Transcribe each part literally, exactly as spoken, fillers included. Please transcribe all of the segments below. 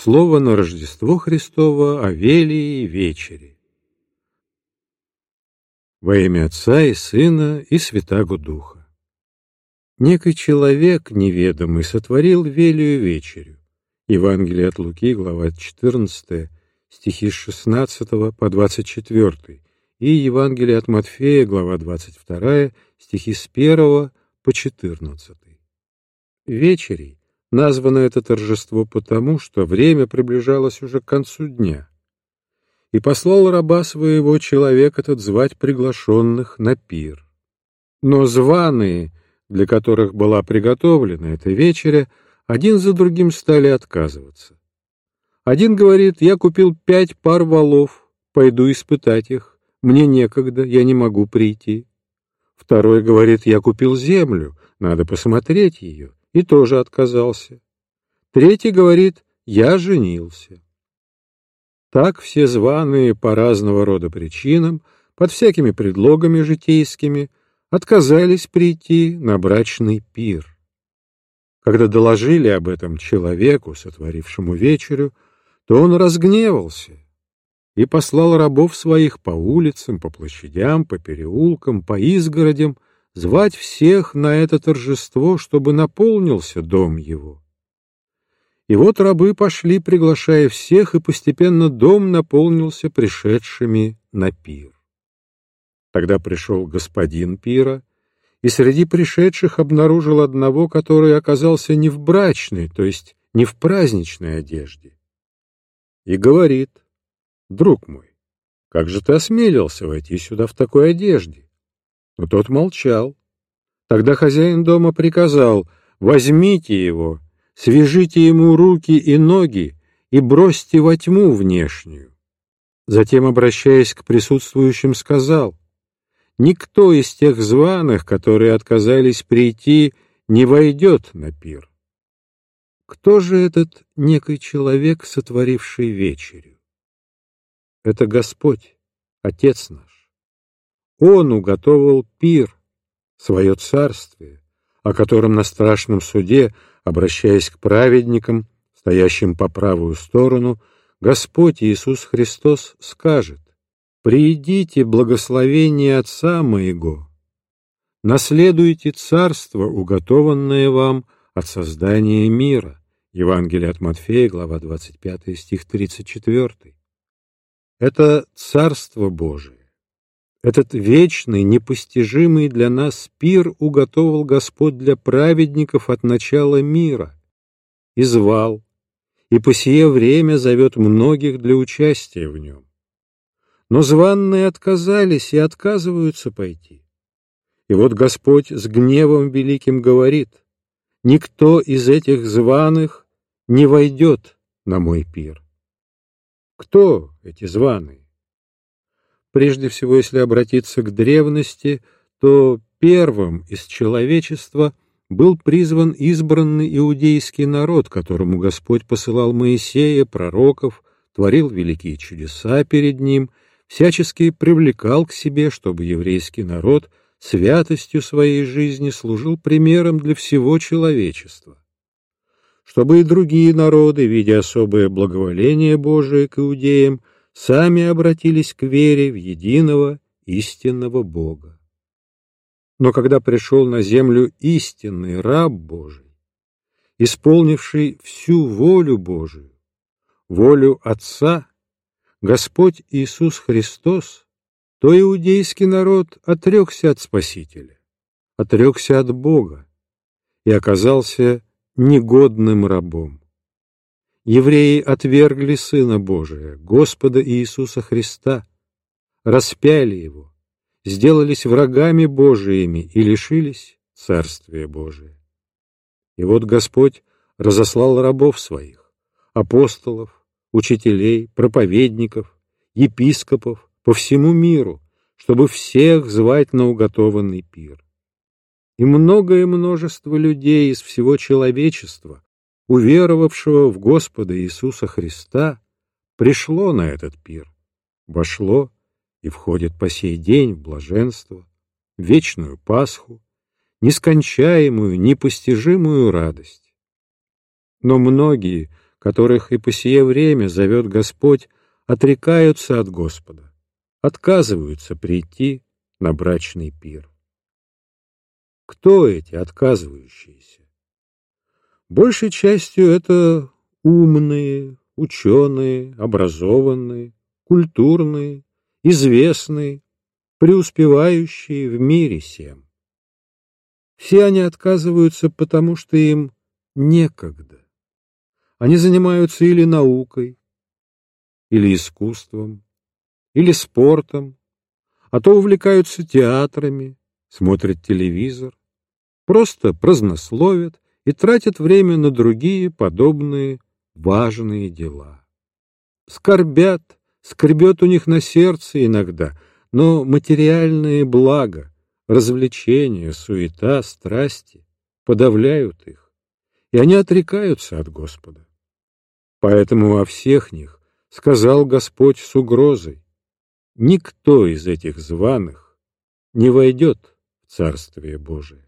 Слово на Рождество Христово о велии вечери. Во имя Отца и Сына и Святаго Духа. Некий человек неведомый сотворил велию вечерю. Евангелие от Луки, глава четырнадцатая, стихи с шестнадцатого по двадцать четвёртый, и Евангелие от Матфея, глава двадцать вторая, стихи с первого по четырнадцатый. Вечерей названо это торжество потому, что время приближалось уже к концу дня. И послал раба своего человек этот звать приглашенных на пир. Но званые, для которых была приготовлена эта вечеря, один за другим стали отказываться. Один говорит: я купил пять пар волов, пойду испытать их, мне некогда, я не могу прийти. Второй говорит: я купил землю, надо посмотреть ее, и тоже отказался. Третий говорит: я женился. Так все званые по разного рода причинам, под всякими предлогами житейскими, отказались прийти на брачный пир. Когда доложили об этом человеку, сотворившему вечерю, то он разгневался и послал рабов своих по улицам, по площадям, по переулкам, по изгородям звать всех на это торжество, чтобы наполнился дом его. И вот рабы пошли, приглашая всех, и постепенно дом наполнился пришедшими на пир. Тогда пришел господин пира, и среди пришедших обнаружил одного, который оказался не в брачной, то есть не в праздничной одежде. И говорит: друг мой, как же ты осмелился войти сюда в такой одежде? Но тот молчал. Тогда хозяин дома приказал: возьмите его, свяжите ему руки и ноги и бросьте во тьму внешнюю. Затем, обращаясь к присутствующим, сказал: никто из тех званых, которые отказались прийти, не войдет на пир. Кто же этот некий человек, сотворивший вечерю? Это Господь, Отец наш. Он уготовил пир, свое царствие, о котором на страшном суде, обращаясь к праведникам, стоящим по правую сторону, Господь Иисус Христос скажет: «Приидите благословение Отца моего, наследуйте царство, уготованное вам от создания мира». Евангелие от Матфея, глава двадцать пятая, стих тридцать четвёртый. Это Царство Божие, этот вечный, непостижимый для нас пир уготовил Господь для праведников от начала мира, и звал, и по сие время зовет многих для участия в нем. Но званные отказались и отказываются пойти. И вот Господь с гневом великим говорит: никто из этих званых не войдет на мой пир. Кто эти званые? Прежде всего, если обратиться к древности, то первым из человечества был призван избранный иудейский народ, которому Господь посылал Моисея, пророков, творил великие чудеса перед ним, всячески привлекал к себе, чтобы еврейский народ святостью своей жизни служил примером для всего человечества. Чтобы и другие народы, видя особое благоволение Божие к иудеям, сами обратились к вере в единого истинного Бога. Но когда пришел на землю истинный раб Божий, исполнивший всю волю Божию, волю Отца, Господь Иисус Христос, то иудейский народ отрекся от Спасителя, отрекся от Бога и оказался негодным рабом. Евреи отвергли Сына Божия, Господа Иисуса Христа, распяли Его, сделались врагами Божиими и лишились Царствия Божия. И вот Господь разослал рабов своих, апостолов, учителей, проповедников, епископов по всему миру, чтобы всех звать на уготованный пир. И многое множество людей из всего человечества, уверовавшего в Господа Иисуса Христа, пришло на этот пир, вошло и входит по сей день в блаженство, в вечную Пасху, нескончаемую, непостижимую радость. Но многие, которых и по сие время зовет Господь, отрекаются от Господа, отказываются прийти на брачный пир. Кто эти отказывающиеся? Большей частью это умные, ученые, образованные, культурные, известные, преуспевающие в мире сем. Все они отказываются, потому что им некогда. Они занимаются или наукой, или искусством, или спортом, а то увлекаются театрами, смотрят телевизор, просто празднословят и тратят время на другие подобные важные дела. Скорбят, скребет у них на сердце иногда, но материальные блага, развлечения, суета, страсти подавляют их, и они отрекаются от Господа. Поэтому о всех них сказал Господь с угрозой: никто из этих званых не войдет в Царствие Божие.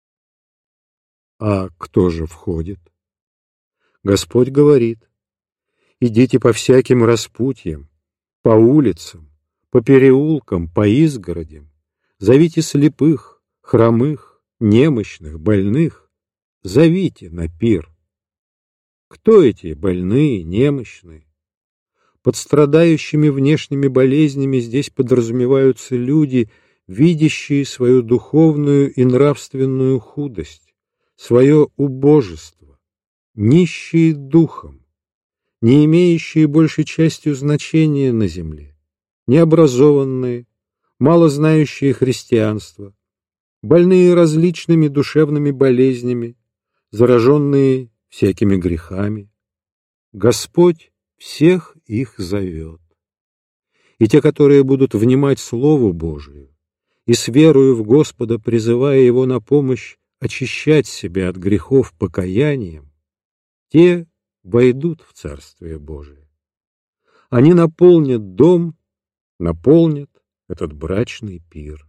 А кто же входит? Господь говорит: идите по всяким распутьям, по улицам, по переулкам, по изгородям, зовите слепых, хромых, немощных, больных, зовите на пир. Кто эти больные, немощные? Под страдающими внешними болезнями здесь подразумеваются люди, видящие свою духовную и нравственную худость, свое убожество, нищие духом, не имеющие большей частью значения на земле, необразованные, мало знающие христианство, больные различными душевными болезнями, зараженные всякими грехами. Господь всех их зовет. И те, которые будут внимать Слову Божию и с верою в Господа, призывая Его на помощь очищать себя от грехов покаянием, те войдут в Царствие Божие. Они наполнят дом, наполнят этот брачный пир.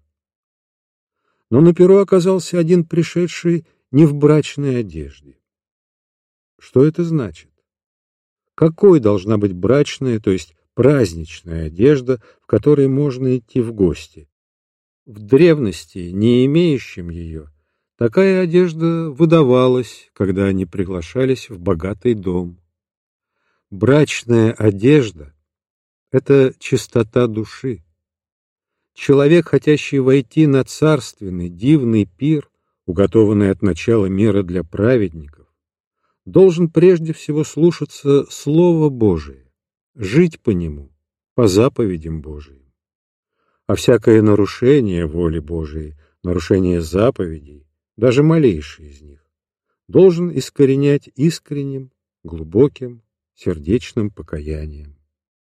Но на пиру оказался один пришедший не в брачной одежде. Что это значит? Какой должна быть брачная, то есть праздничная одежда, в которой можно идти в гости? В древности, не имеющим ее, такая одежда выдавалась, когда они приглашались в богатый дом. Брачная одежда — это чистота души. Человек, хотящий войти на царственный, дивный пир, уготованный от начала мира для праведников, должен прежде всего слушаться Слова Божие, жить по нему, по заповедям Божиим. А всякое нарушение воли Божией, нарушение заповедей, даже малейший из них, должен искоренять искренним, глубоким, сердечным покаянием.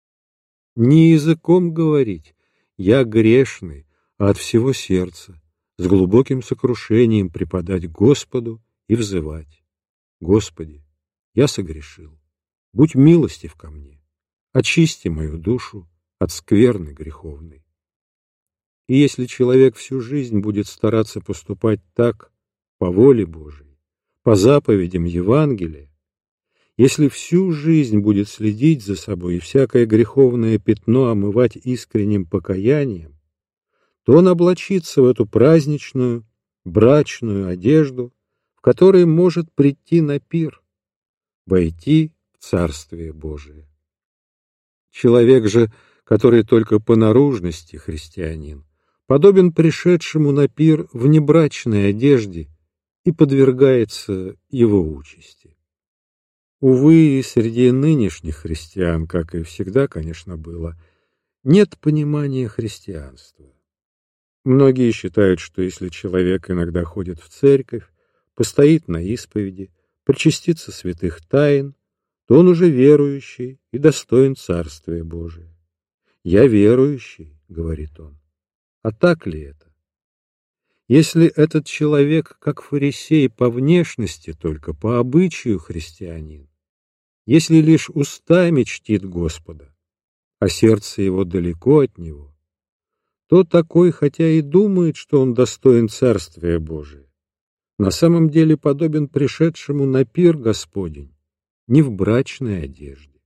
Не языком говорить «я грешный», а от всего сердца, с глубоким сокрушением преподать Господу и взывать: Господи, я согрешил, будь милостив ко мне, очисти мою душу от скверны греховной. И если человек всю жизнь будет стараться поступать так, по воле Божией, по заповедям Евангелия, если всю жизнь будет следить за собой и всякое греховное пятно омывать искренним покаянием, то он облачится в эту праздничную, брачную одежду, в которой может прийти на пир, войти в Царствие Божие. Человек же, который только по наружности христианин, подобен пришедшему на пир в небрачной одежде и подвергается его участи. Увы, и среди нынешних христиан, как и всегда, конечно, было, нет понимания христианства. Многие считают, что если человек иногда ходит в церковь, постоит на исповеди, причастится святых тайн, то он уже верующий и достоин Царствия Божия. «Я верующий», — говорит он. А так ли это? Если этот человек, как фарисей, по внешности только, по обычаю христианин, если лишь устами чтит Господа, а сердце его далеко от него, то такой, хотя и думает, что он достоин Царствия Божия, на самом деле подобен пришедшему на пир Господень ни в брачной одежде.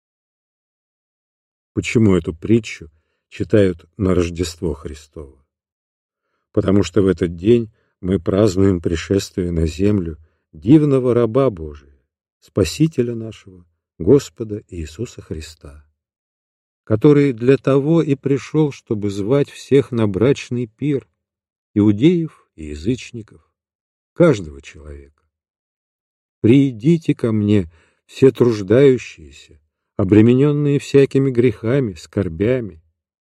Почему эту притчу читают на Рождество Христово? Потому что в этот день мы празднуем пришествие на землю дивного раба Божия, Спасителя нашего, Господа Иисуса Христа, который для того и пришел, чтобы звать всех на брачный пир, иудеев и язычников, каждого человека. «Придите ко мне, все труждающиеся, обремененные всякими грехами, скорбями.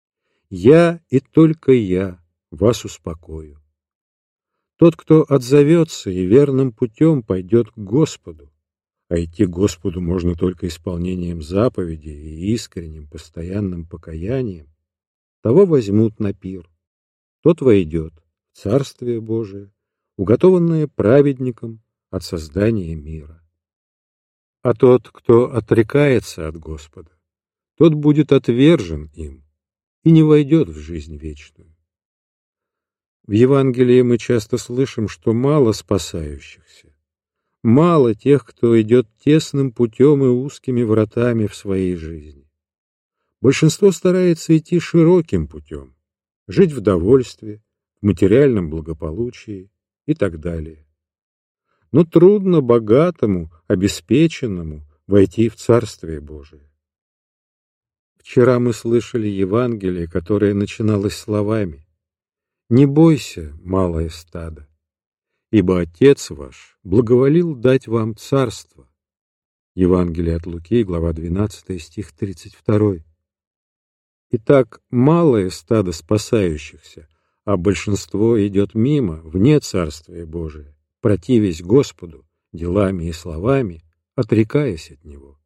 Я и только я вас успокою. Тот, кто отзовется и верным путем пойдет к Господу, а идти к Господу можно только исполнением заповедей и искренним постоянным покаянием, того возьмут на пир, тот войдет в Царствие Божие, уготованное праведникам от создания мира. А тот, кто отрекается от Господа, тот будет отвержен им и не войдет в жизнь вечную». В Евангелии мы часто слышим, что мало спасающихся, мало тех, кто идет тесным путем и узкими вратами в своей жизни. Большинство старается идти широким путем, жить в довольстве, в материальном благополучии и так далее. Но трудно богатому, обеспеченному войти в Царствие Божие. Вчера мы слышали Евангелие, которое начиналось словами: «Не бойся, малое стадо, ибо Отец ваш благоволил дать вам царство». Евангелие от Луки, глава двенадцатая, стих тридцать два. Итак, малое стадо спасающихся, а большинство идет мимо, вне Царствия Божия, противясь Господу делами и словами, отрекаясь от Него.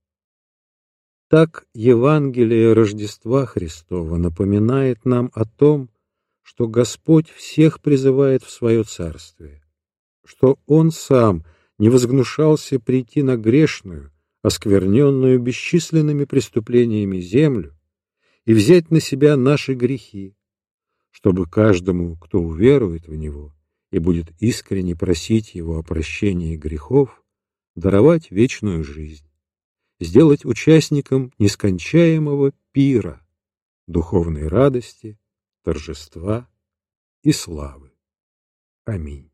Так Евангелие Рождества Христова напоминает нам о том, что Господь всех призывает в свое царствие, что Он Сам не возгнушался прийти на грешную, оскверненную бесчисленными преступлениями землю и взять на себя наши грехи, чтобы каждому, кто уверует в Него и будет искренне просить Его о прощении грехов, даровать вечную жизнь, сделать участником нескончаемого пира, духовной радости, торжества и славы. Аминь.